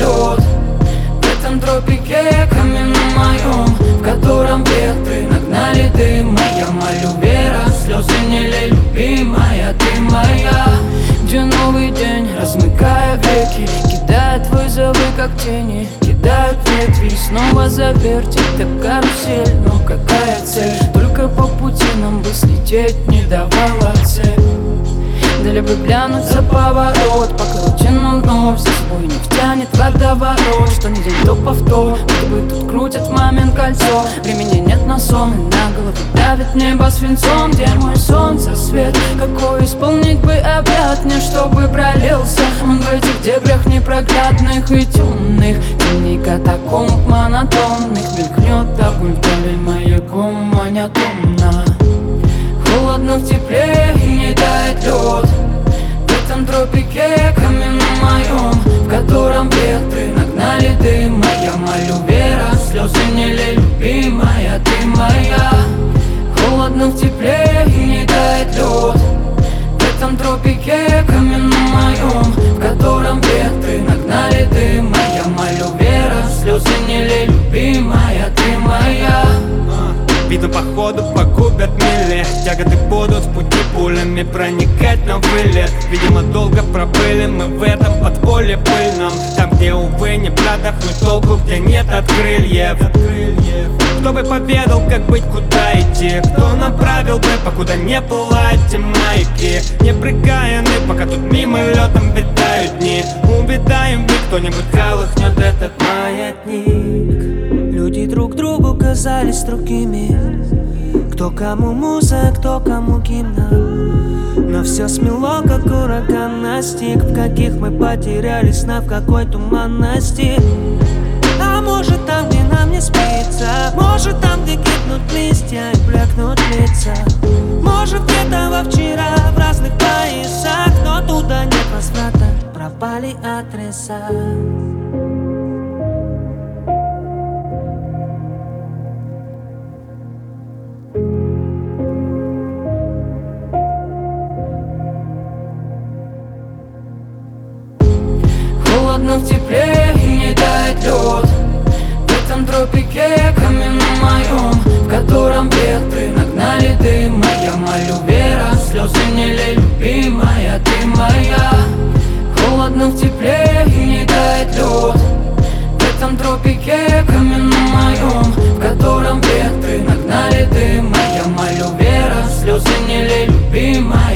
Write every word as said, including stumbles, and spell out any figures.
лед в этом тропике каменном моем, в котором ветры нагнали дым. Я молю, вера, слезы не лей, любимая, ты моя. Где новый день, размыкая веки, кидает вызовы, как тени, кидают ветви. Снова завертит так карусель, но какая цель? Только по пути нам бы слететь не давала цель. Дали бы глянуть за поворот, покруче, но вновь за собой не втянет водоворот. Что не день, то повтор, будто бы тут крутят в момент кольцо. Времени нет на сон, и на голову давит небо свинцом. Где мой солнце свет, какой исполнить бы обряд мне, чтобы пролился он в этих дебрях непроглядных и темных, тени катакомб монотонных. Мелькнет огонь вдали маяком монотонно. Холодно в тепле и не тает лед в этом тропике каменном моем, в котором ветры нагнали дым. Я молю, вера, слезы не лей, любимая, ты моя. Холодно в тепле и не тает лед в этом тропике каменном моем, в котором ветры нагнали дым. Я молю, вера, слезы не лей, любимая, ты моя. Видно, походу погубят мили, тяготы будут в пути пулями проникать на вылет. Видимо, долго пробыли мы в этом подполье пыльном, там, где, увы, не продохнуть толку, где нет от крыльев. Кто бы поведал, как быть, куда идти, кто направил бы, покуда не пылают те маяки. Не прыгаем мы, пока тут мимолетом витают дни. Увидаем бы, кто-нибудь колыхнет этот маятник. Люди друг другу казались другими, кто кому муза, кто кому гимна. Но все смело, как ураган настиг, в каких мы потерялись на в какой туманности. А может там, где нам не спится, может там, где гибнут листья и блекнут лица. Может где-то во вчера в разных поясах, но туда нет возврата, пропали адреса. Холодно в тепле и не тает лед в этом тропике каменном моем, в котором ветры нагнали дым. Я молю, вера, слезы не лей, любимая, ты моя. Холодно в тепле и не тает лед в этом тропике каменном моем, в котором ветры нагнали дым. Я молю, вера, слезы не лей, любимая.